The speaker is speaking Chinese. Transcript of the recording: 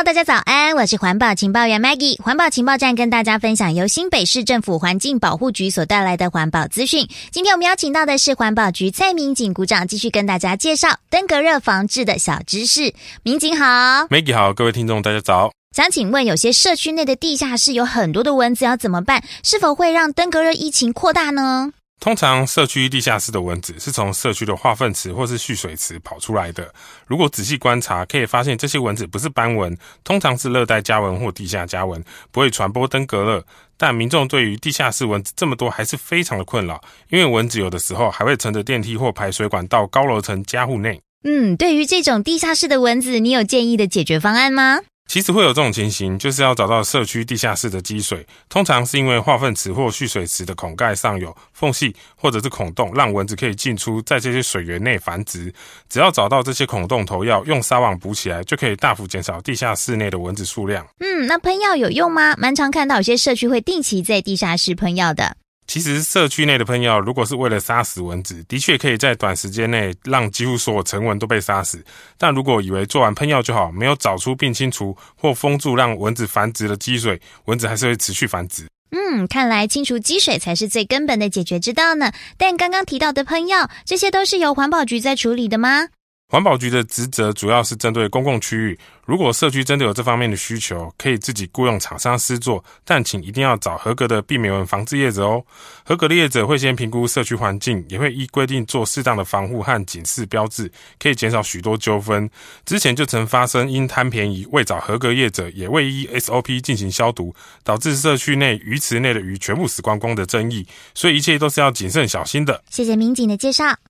大家早安，我是环保情报员 Maggie。环保情报站跟大家分享由新北市政府环境保护局所带来的环保资讯。今天我们邀请到的是环保局蔡民警股长，继续跟大家介绍登革热防治的小知识。民警好。 Maggie 好，各位听众大家早。 想请问，有些社区内的地下室有很多的蚊子要怎么办？是否会让登革热疫情扩大呢？ 通常社区地下室的蚊子是从社区的化粪池或是蓄水池跑出来的。如果仔细观察，可以发现这些蚊子不是斑蚊，通常是热带家蚊或地下家蚊，不会传播登革热。但民众对于地下室蚊子这么多还是非常的困扰，因为蚊子有的时候还会乘着电梯或排水管到高楼层家户内。 对于这种地下室的蚊子，你有建议的解决方案吗？ 其实会有这种情形，就是要找到社区地下室的积水，通常是因为化粪池或蓄水池的孔盖上有缝隙或者是孔洞，让蚊子可以进出，在这些水源内繁殖。只要找到这些孔洞头药，用纱网补起来，就可以大幅减少地下室内的蚊子数量。 那喷药有用吗？蛮常看到有些社区会定期在地下室喷药的。 其实社区内的喷药如果是为了杀死蚊子，的确可以在短时间内让几乎所有成蚊都被杀死。但如果以为做完喷药就好，没有找出并清除或封住让蚊子繁殖的积水，蚊子还是会持续繁殖。 看来清除积水才是最根本的解决之道呢。但刚刚提到的喷药，这些都是由环保局在处理的吗？ 环保局的职责主要是针对公共区域，如果社区真的有这方面的需求，可以自己雇用厂商施作，但请一定要找合格的避免蚊防治业者哦。合格的业者会先评估社区环境，也会依规定做适当的防护和警示标志，可以减少许多纠纷。之前就曾发生因贪便宜未找合格业者，也未依 SOP 进行消毒，导致社区内鱼池内的鱼全部死光光的争议，所以一切都是要谨慎小心的。 谢谢民警的介绍。